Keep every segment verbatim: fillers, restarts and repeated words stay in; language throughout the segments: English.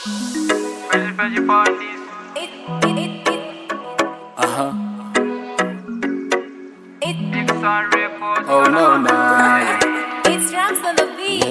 Fresh, fresh parties. Uh-huh. Big Sun Records. Oh no, no. Yeah, It's Rams on the beat.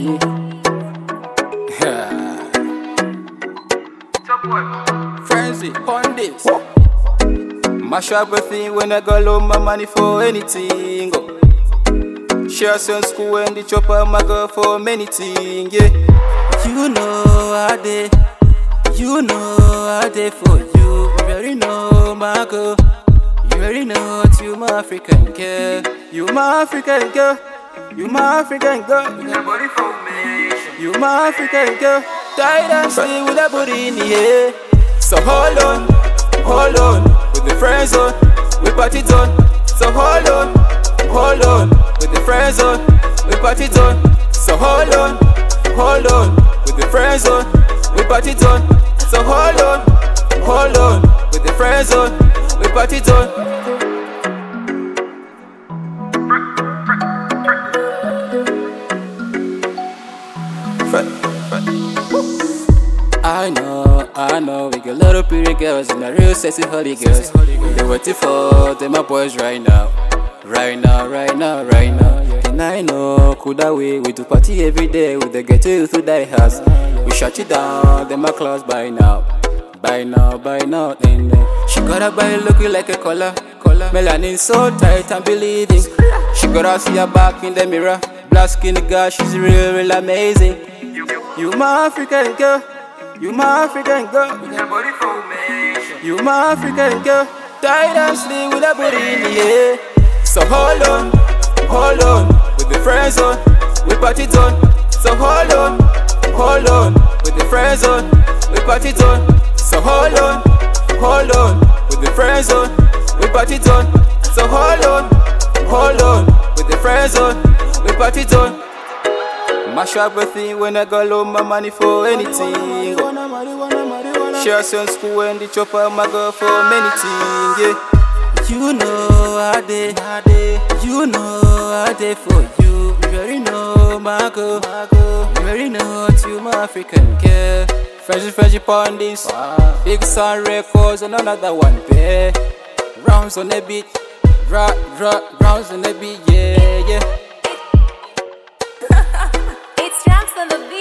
yeah. Top boy. Frenzy, on this. Mash up a thing when I go loan my money for anything. Oh. Share some school and the chopper my girl for many things, yeah. You know I did, you know I did for you. You already know my girl, you already know what you my African girl. You my African girl, you my African girl. Body formation. You my African girl, tight and stay with that booty in the air. So hold on, hold on, with the friends on, we party done. So hold on, hold on, with the friends on, we party done. So hold on, hold on, with the friends on, we party done. So hold on, hold on, with the friends on, we party done. I know, I know, we got little pretty girls and the real sexy holy girls. They waiting for them, my boys right now, right now, right now, right now. And I know, could that way we do party every day with the get to through that house. We shut it down, them my claws by now, by now, by now. And uh, she got a body looking like a color, color. Melanin so tight and believing. She got to see her back in the mirror. Black skinny girl, she's real, real amazing. You my African girl, you my African girl. Body formation. You my African girl, tight and slim with a booty in the air. So hold on, hold on, with the friends on, we party done. So hold on, hold on, with the friends on, we party done. So hold on, hold on, with the friends on, we party done. So hold on, hold on, with the friends on, we party done. Mash up a thing when I go loan my money for anything. Share some school and the chopper my girl for many things, yeah. You know I did, you know I did for you. You already know my girl, you already know what you my African girl. Frenzy, Frenzy on this, Big Sun Records and another one there. Rounds on the beat, rock, rock, rounds on the beat, yeah, yeah. It's Rams on the beat.